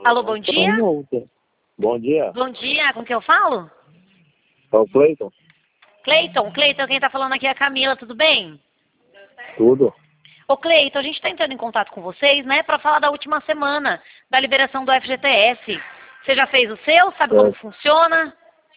Alô, bom dia? Bom dia. Bom dia, com quem eu falo? É o Cleiton? Cleiton, quem tá falando aqui é a Camila, tudo bem? Tudo. Ô Cleiton, a gente tá entrando em contato com vocês, né, pra falar da última semana, da liberação do FGTS. Você já fez o seu? Sabe como funciona?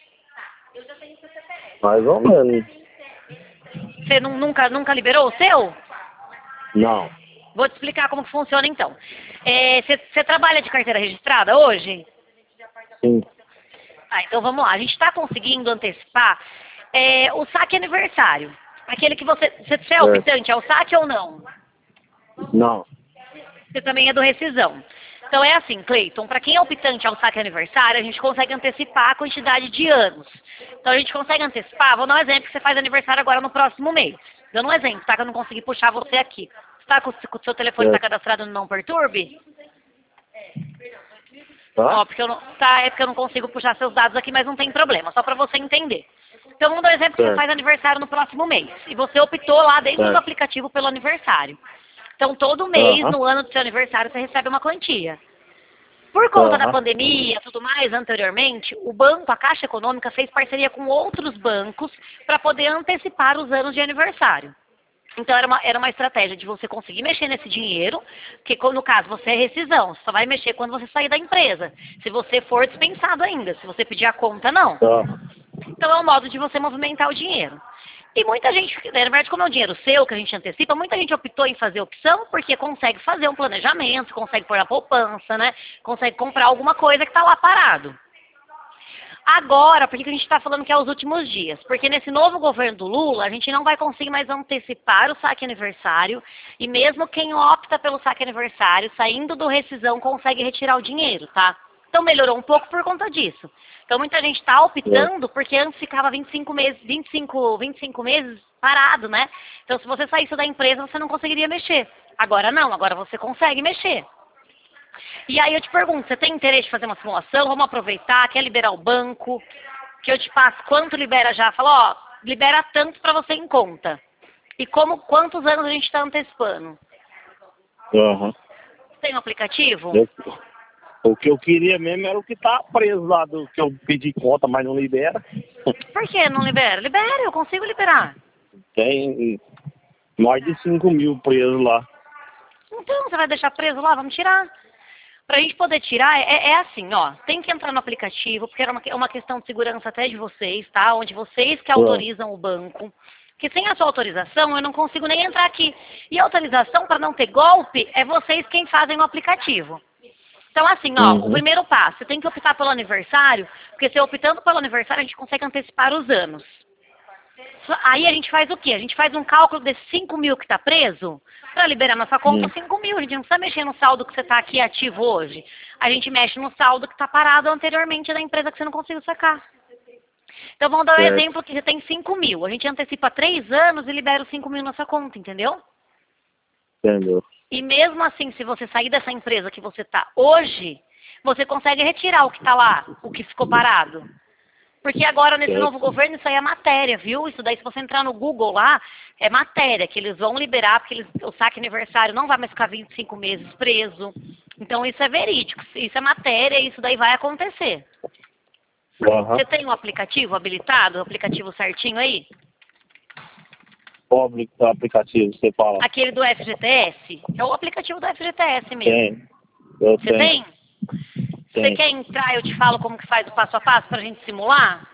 Mais ou menos. Você nunca liberou o seu? Não. Vou te explicar como que funciona então. Você trabalha de carteira registrada hoje? Sim. Ah, então vamos lá. A gente está conseguindo antecipar o saque aniversário. Aquele que você é optante ao saque ou não? Não. Você também é do rescisão. Então é assim, Cleiton, para quem é optante ao saque aniversário, a gente consegue antecipar a quantidade de anos. Então a gente consegue antecipar, vou dar um exemplo que você faz aniversário agora no próximo mês. Dando um exemplo, tá? Que eu não consegui puxar você aqui. Você tá com o seu telefone tá cadastrado no Não Perturbe? Ó, porque eu não, é porque eu não consigo puxar seus dados aqui, mas não tem problema, só para você entender. Então vamos dar um exemplo que você faz aniversário no próximo mês. E você optou lá dentro do aplicativo pelo aniversário. Então todo mês, no ano do seu aniversário, você recebe uma quantia. Por conta da pandemia e tudo mais, anteriormente, o banco, a Caixa Econômica, fez parceria com outros bancos para poder antecipar os anos de aniversário. Então era uma estratégia de você conseguir mexer nesse dinheiro, que no caso você é rescisão, você só vai mexer quando você sair da empresa. Se você for dispensado ainda, se você pedir a conta, não. Então é um modo de você movimentar o dinheiro. E muita gente, na verdade, como é um dinheiro seu que a gente antecipa, muita gente optou em fazer opção porque consegue fazer um planejamento, consegue pôr na poupança, né? Consegue comprar alguma coisa que está lá parado. Agora, por que a gente está falando que é os últimos dias? Porque nesse novo governo do Lula, a gente não vai conseguir mais antecipar o saque aniversário e mesmo quem opta pelo saque aniversário, saindo do rescisão, consegue retirar o dinheiro, tá? Então melhorou um pouco por conta disso. Então muita gente está optando porque antes ficava 25 meses parado, né? Então se você saísse da empresa, você não conseguiria mexer. Agora não, agora você consegue mexer. E aí eu te pergunto, você tem interesse de fazer uma simulação? Vamos aproveitar, quer liberar o banco? Que eu te passo quanto libera já. Fala, ó, libera tanto para você em conta. E quantos anos a gente está antecipando? Tem um aplicativo? O que eu queria mesmo era o que tá preso lá, do que eu pedi conta, mas não libera. Por que não libera? Libera, eu consigo liberar. Tem mais de 5 mil presos lá. Então, você vai deixar preso lá? Vamos tirar. Pra gente poder tirar, é assim, ó. Tem que entrar no aplicativo, porque é uma questão de segurança até de vocês, tá? Onde vocês que autorizam o banco. Porque sem a sua autorização, eu não consigo nem entrar aqui. E a autorização, para não ter golpe, é vocês quem fazem no aplicativo. Então, assim, ó, o primeiro passo, você tem que optar pelo aniversário, porque se optando pelo aniversário, a gente consegue antecipar os anos. Aí a gente faz o quê? A gente faz um cálculo desses 5 mil que está preso, para liberar nossa conta 5 mil. A gente não precisa mexer no saldo que você está aqui ativo hoje. A gente mexe no saldo que está parado anteriormente da empresa que você não conseguiu sacar. Então vamos dar um exemplo que você tem 5 mil. A gente antecipa 3 anos e libera os 5 mil na sua conta, entendeu? Entendeu? E mesmo assim, se você sair dessa empresa que você está hoje, você consegue retirar o que está lá, o que ficou parado. Porque agora, nesse novo governo, isso aí é matéria, viu? Isso daí, se você entrar no Google lá, é matéria, que eles vão liberar, porque o saque aniversário não vai mais ficar 25 meses preso. Então, isso é verídico, isso é matéria, isso daí vai acontecer. Você tem um aplicativo habilitado, o aplicativo certinho aí? Qual aplicativo você fala? Aquele do FGTS? É o aplicativo do FGTS mesmo. Tem. Eu Você tem? Tem. Você quer entrar, eu te falo como que faz o passo a passo pra gente simular?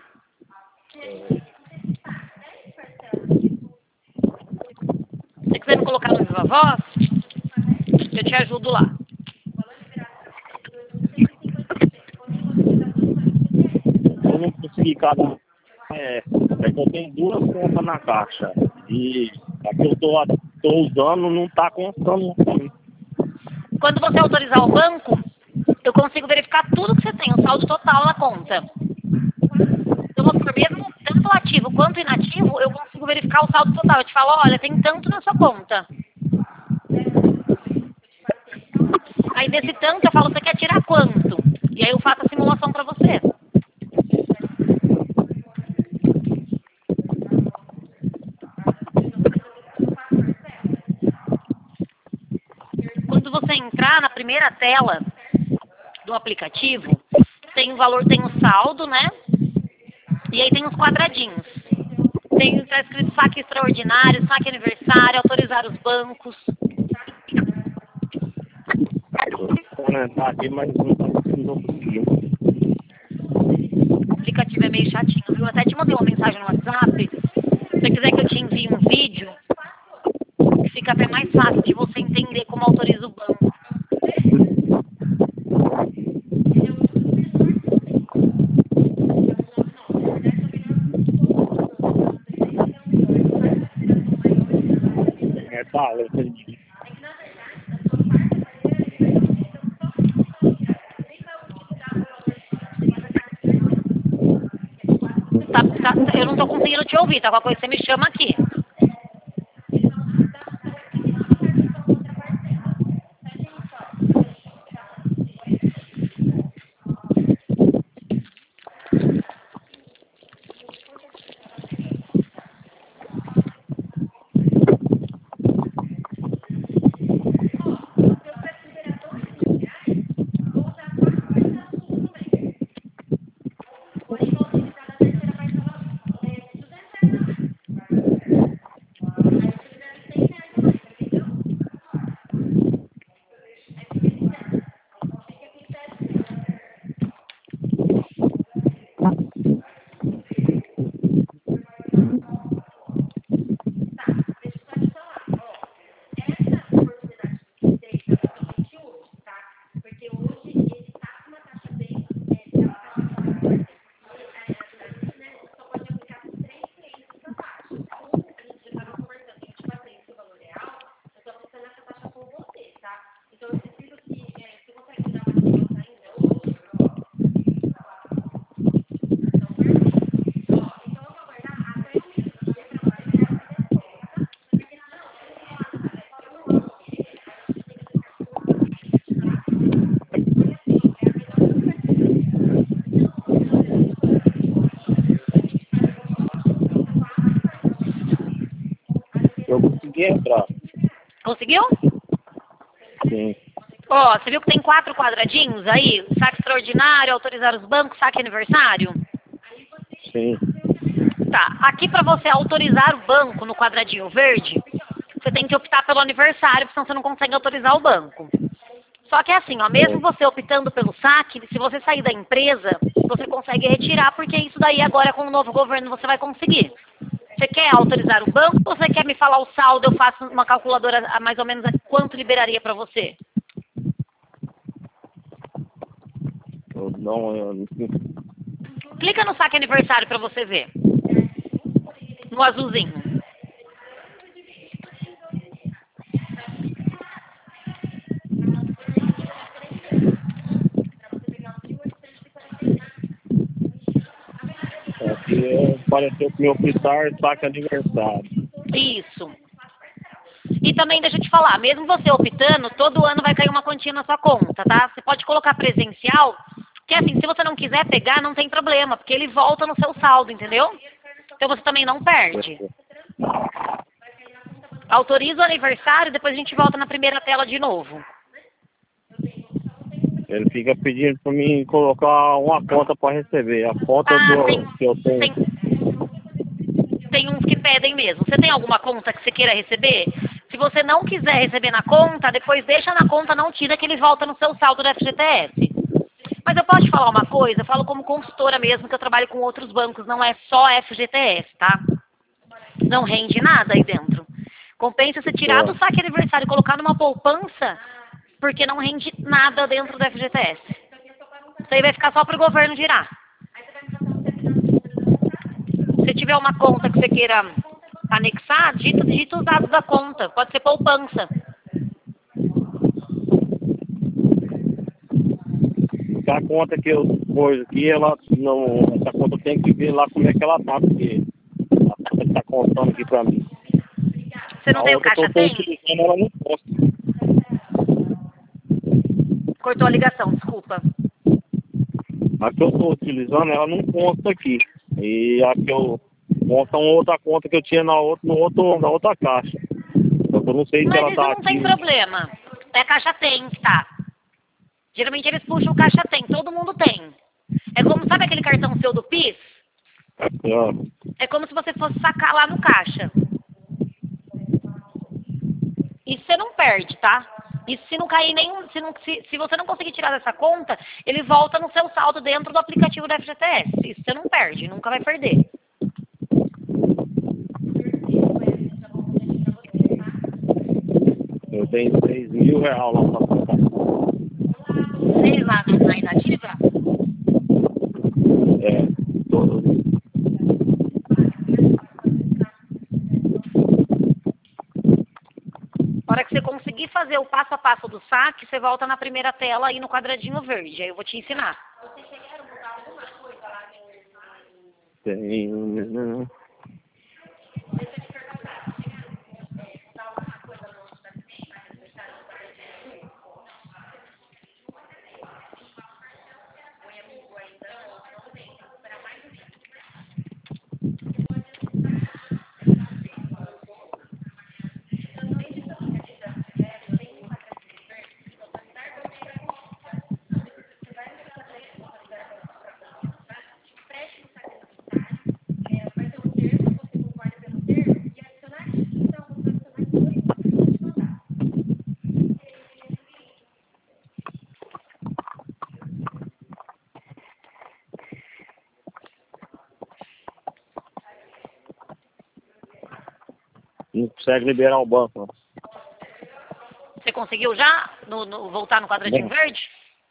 Se você quiser me colocar no Viva Voz, eu te ajudo lá. Eu não consegui cadastrar. É que eu tenho 2 contas na caixa. E a que eu tô usando não tá constando. Quando você autorizar o banco, eu consigo verificar tudo que você tem, o saldo total na conta. Então, mesmo tanto ativo quanto inativo, eu consigo verificar o saldo total. Eu te falo, olha, tem tanto na sua conta. Aí desse tanto eu falo, você quer tirar quanto? E aí eu faço a simulação para você. Quando você entrar na primeira tela do aplicativo, tem o valor, tem o saldo, né? E aí tem os quadradinhos. Tá escrito saque extraordinário, saque aniversário, autorizar os bancos. Tá aqui, mas não consegui. O aplicativo é meio chatinho, viu? Eu até te mandei uma mensagem no WhatsApp. Se você quiser que eu te envie um vídeo, fica até mais fácil de você entender como autoriza o banco. Tá, eu entendi. Eu não tô conseguindo te ouvir, tá? Qualquer coisa você me chama aqui. Eu consegui entrar. Conseguiu? Sim. Ó, você viu que tem 4 quadradinhos aí? Saque extraordinário, autorizar os bancos, saque aniversário? Sim. Tá, aqui para você autorizar o banco no quadradinho verde, você tem que optar pelo aniversário, senão você não consegue autorizar o banco. Só que é assim, ó, mesmo você optando pelo saque, se você sair da empresa, você consegue retirar, porque isso daí agora com o novo governo você vai conseguir. Você quer autorizar o banco ou você quer me falar o saldo? Eu faço uma calculadora mais ou menos quanto liberaria para você? Eu não. Clica no saque aniversário para você ver. No azulzinho. Aqui apareceu que meu optar saque aniversário. Isso. E também deixa eu te falar, mesmo você optando, todo ano vai cair uma quantia na sua conta, tá? Você pode colocar presencial, que assim, se você não quiser pegar, não tem problema, porque ele volta no seu saldo, entendeu? Então você também não perde. Autoriza o aniversário, depois a gente volta na primeira tela de novo. Ele fica pedindo para mim colocar uma conta para receber. A conta que eu tenho. Tem uns que pedem mesmo. Você tem alguma conta que você queira receber? Se você não quiser receber na conta, depois deixa na conta, não tira, que ele volta no seu saldo do FGTS. Mas eu posso te falar uma coisa? Eu falo como consultora mesmo, que eu trabalho com outros bancos, não é só FGTS, tá? Não rende nada aí dentro. Compensa você tirar do saque aniversário e colocar numa poupança, porque não rende nada dentro do FGTS. Isso aí vai ficar só para o governo girar. Se tiver uma conta que você queira anexar, digita os dados da conta. Pode ser poupança. A conta que eu pus aqui, ela não. Essa conta tem que ver lá como é que ela tá, porque a conta está contando aqui para mim. Você não tem o caixa tem? Ela não consta. Cortou a ligação, desculpa. A que eu estou utilizando, ela não consta aqui. E a que eu consta uma outra conta que eu tinha na outra caixa. Então, eu não sei se ela Mas tá isso não aqui. tem problema. É a caixa tem, tá? Geralmente eles puxam o caixa tem, todo mundo tem. É como, sabe aquele cartão seu do PIS? Aqui, ó. É como se você fosse sacar lá no caixa. Isso você não perde, tá? Isso se não cair nenhum, se você não conseguir tirar dessa conta, ele volta no seu saldo dentro do aplicativo da FGTS. Isso você não perde, nunca vai perder. Eu tenho R$6.000 lá pra contar. Sei lá, na inativa? É, todo. Na hora que você conseguir fazer o passo a passo do saque, você volta na primeira tela aí no quadradinho verde. Aí eu vou te ensinar. Tem. Não consegue liberar o banco. Você conseguiu já voltar no quadradinho verde?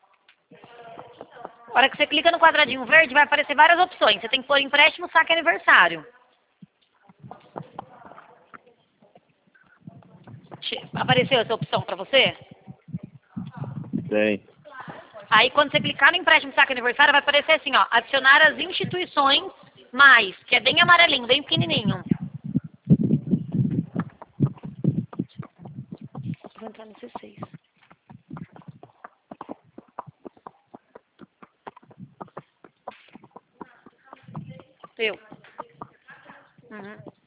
Na hora que você clica no quadradinho verde, vai aparecer várias opções. Você tem que pôr empréstimo, saque e aniversário. Apareceu essa opção para você? Tem. Aí quando você clicar no empréstimo, saque e aniversário, vai aparecer assim, ó, adicionar as instituições mais, que é bem amarelinho, bem pequenininho. Vou entrar no C6. Eu. Uhum.